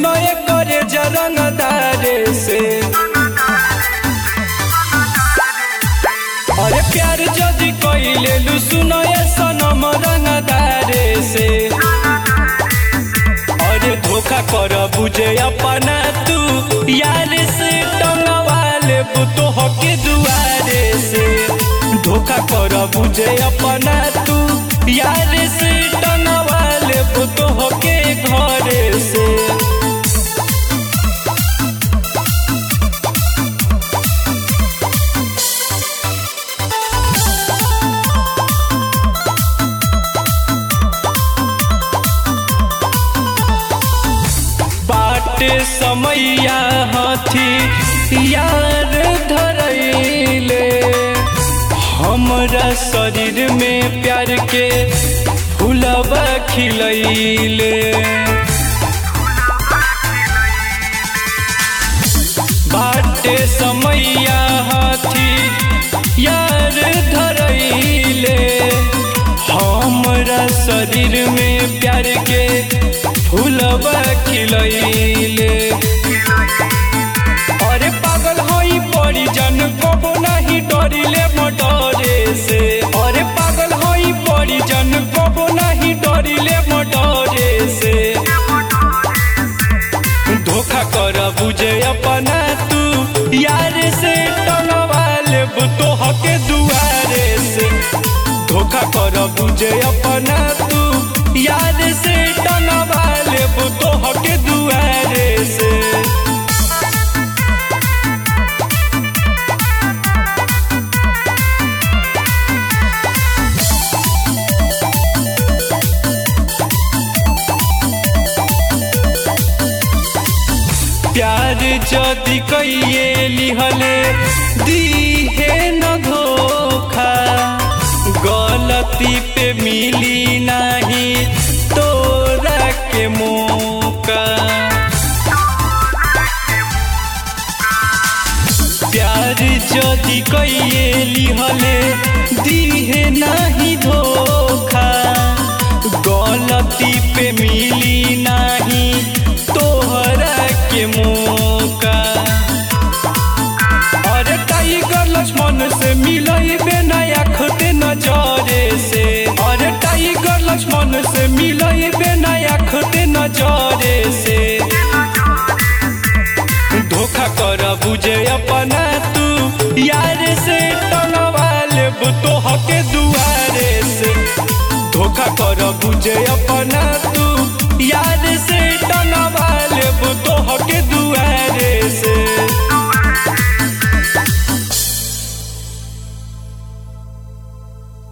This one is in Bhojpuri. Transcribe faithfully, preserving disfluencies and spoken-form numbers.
सुनो ये करे जरंगदारे से। अरे प्यार जदि कइले लू सुनो ये सनम रंगदारे से। अरे धोखा कर बुझे अपना तू यार से टंगवाले बुतो हके दुआरे से। धोखा कर बुझे अपना तू यार से टंगवाले बुतो हके घरे से। बाटे समैया हाथी यार धरैले हमरा शरीर में प्यार के फूलबा खिलैले। बाटे समैया हाथी यार धरैले हमरा शरीर में प्यार के फूलबा खिलैले। अरे पागल हई पड़ी जन कबो नहीं डरिले मडरे से। अरे पागल हई पड़ी जन कबो नहीं डरिले मडरे से। धोखा कर बुझे अपना तू यार से टंगवाले बुतो हके दुआरे से। धोखा कर बुझे अपना तू यार से टंगवाले बुतो हके दुआरे से। प्यार जदि कइए लिहले दीहे न धोखा गलती पे मिली नहीं तोरा के मौका। प्यार जदि कइए लिहले दीहे नहीं धोखा गलती पे मिली नहीं तोहरा के मौका। अरे टाइगर लक्ष्मण से मिलइबे नया खुदे नजरे से। अरे टाइगर लक्ष्मण से मिलइबे नया खुदे नजरे से। धोखा कर बुझे अपना तू यार से टंगवाले बुतो हके दुआरे से। धोखा कर बुझे अपना